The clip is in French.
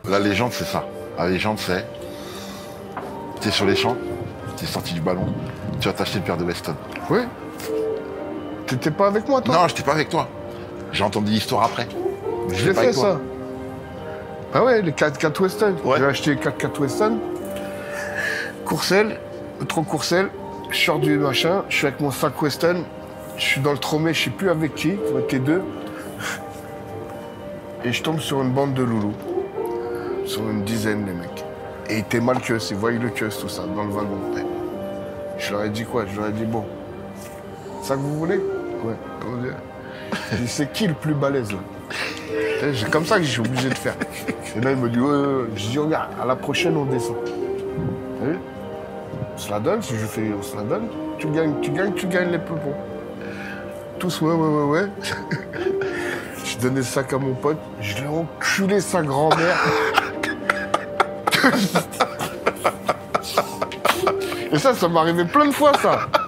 La légende, c'est ça. La légende, c'est... T'es sur les champs, t'es sorti du ballon, tu vas t'acheter une paire de Weston. Oui. T'étais pas avec moi, toi? Non, j'étais pas avec toi. J'ai entendu l'histoire après. Je l'ai fait, ça. Ah ouais, les 4 Weston. Ouais. J'ai acheté 4 Weston. Courcelles, trop Courcelles. Je sors du machin, je suis avec mon sac Weston. Je suis dans le tromé, je sais plus avec qui, avec les deux. Et je tombe sur une bande de loulous. Sur une dizaine, les mecs. Et ils étaient mal queues, ils voyaient le queue, tout ça, dans le wagon. Je leur ai dit quoi? Je leur ai dit, bon, ça que vous voulez? Ouais. J'ai dit, c'est qui le plus balèze, là? C'est comme ça que je suis obligé de faire. Et là, il me dit, ouais. Je dis, regarde, à la prochaine, on descend. T'as vu? On se la donne, si je fais, on se la donne. Tu gagnes les peupons. Tous, ouais. J'ai donné le sac à mon pote, je l'ai enculé sa grand-mère. Et ça m'est arrivé plein de fois, ça.